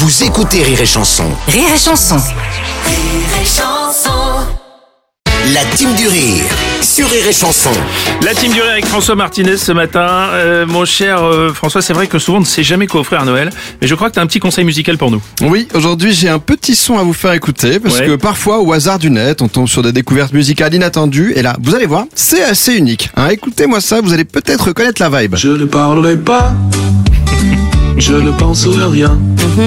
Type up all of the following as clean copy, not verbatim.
Vous écoutez Rire et Chanson. Rire et Chanson. Rire et Chanson. La team du rire sur Rire et Chanson. La team du rire avec François Martinez ce matin. Mon cher François, c'est vrai que souvent on ne sait jamais quoi offrir à Noël, mais je crois que tu as un petit conseil musical pour nous. Oui, aujourd'hui j'ai un petit son à vous faire écouter parce que parfois au hasard du net on tombe sur des découvertes musicales inattendues et là, vous allez voir, c'est assez unique. Écoutez-moi ça, vous allez peut-être reconnaître la vibe. Je ne parlerai pas, je ne penserai à rien.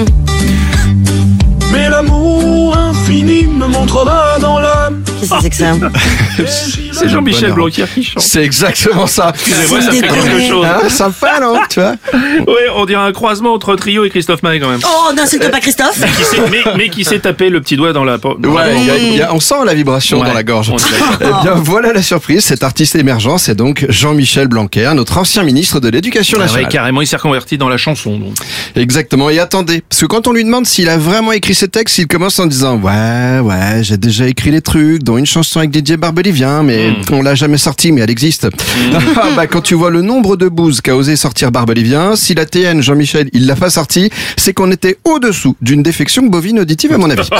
Mais l'amour infini me montrera dans l'âme. Qu'est-ce que c'est que ça? C'est Jean-Michel Blanquer qui chante. C'est exactement ça. Excusez-moi, ça fait déconné. quelque chose. Sympa non, tu vois. Oui, on dirait un croisement entre Trio et Christophe Maé quand même. Oh, n'insulte pas Christophe. Mais qui s'est tapé le petit doigt dans la pomme. Ouais, on sent la vibration dans la gorge. Eh bien, voilà la surprise. Cet artiste émergent, c'est donc Jean-Michel Blanquer, notre ancien ministre de l'Éducation nationale. Ouais, carrément, il s'est reconverti dans la chanson. Donc. Exactement. Et attendez, parce que quand on lui demande s'il a vraiment écrit ses textes, il commence en disant ouais, j'ai déjà écrit les trucs, dont une chanson avec DJ Barbelivien, mais on l'a jamais sortie, mais elle existe. Quand tu vois le nombre de bouses qu'a osé sortir Barbelivien, si la TN Jean-Michel il l'a pas sorti, c'est qu'on était au-dessous d'une défection bovine auditive à mon avis.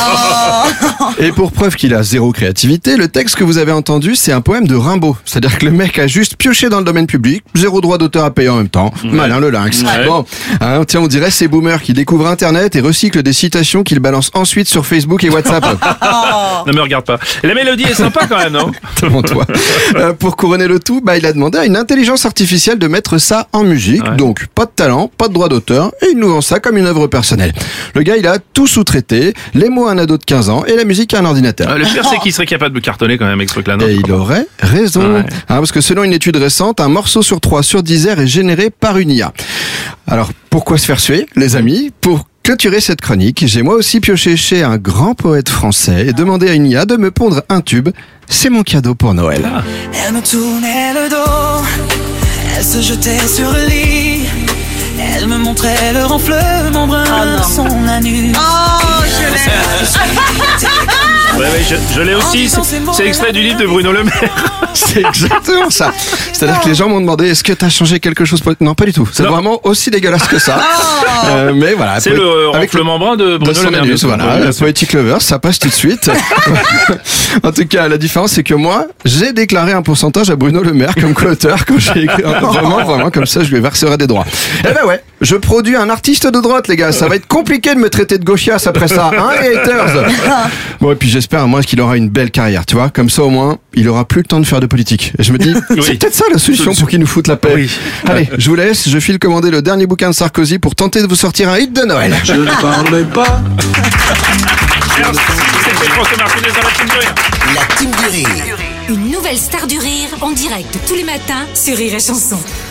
Et pour preuve qu'il a zéro créativité, le texte que vous avez entendu, c'est un poème de Rimbaud. C'est-à-dire que le mec a juste pioché dans le domaine public, zéro droit d'auteur à payer en même temps. Malin le lynx. Bon, tiens, on dirait ces boomers qui découvrent Internet et recyclent des citations qu'ils balancent ensuite sur Facebook et WhatsApp. Ne me regarde pas. La mélodie est sympa quand même, non? Devant toi. Pour couronner le tout, il a demandé à une intelligence artificielle de mettre ça en musique. Ouais. Donc, pas de talent, pas de droit d'auteur, et il nous vend ça comme une œuvre personnelle. Le gars, il a tout sous-traité, les mots à un ado de 15 ans et la musique à un ordinateur. Le pire, c'est qu'il serait capable de cartonner quand même avec ce truc-là. Et il aurait raison. Ouais. Parce que selon une étude récente, un morceau sur 3 sur Deezer est généré par une IA. Alors, pourquoi se faire suer, les amis? Pour clôturer cette chronique, j'ai moi aussi pioché chez un grand poète français et demandé à une IA de me pondre un tube. C'est mon cadeau pour Noël. Elle me tournait le dos, elle se jetait sur le lit, elle me montrait le renflement brun de son anus. Oh, je l'ai. Je l'ai aussi. C'est extrait du livre de Bruno Le Maire. C'est exactement ça. C'est-à-dire que les gens m'ont demandé est-ce que t'as changé quelque chose pour... Non, pas du tout. C'est vraiment aussi dégueulasse que ça. Mais voilà. C'est le renflement brun de Bruno Le Maire. Voilà, la Poetic Lovers, ça passe tout de suite. En tout cas, la différence, c'est que moi, j'ai déclaré un pourcentage à Bruno Le Maire comme co-auteur quand j'ai écrit. Vraiment, comme ça, je lui verserai des droits. Eh ben ouais, je produis un artiste de droite, les gars. Ça va être compliqué de me traiter de gauchias après ça, hein, les haters. Bon, et puis j'espère, moi, qu'il aura une belle carrière, tu vois. Comme ça, au moins, il aura plus le temps de faire de politique. Et je me dis, c'est peut-être ça la solution pour qu'il nous foute la paix. Oui. Allez, je vous laisse, je file commander le dernier bouquin de Sarkozy pour tenter de vous sortir un hit de Noël. Je ne parlerai pas. Merci. C'était François Martinez dans la team du rire. La team du rire. Une nouvelle star du rire en direct tous les matins sur Rire et Chanson.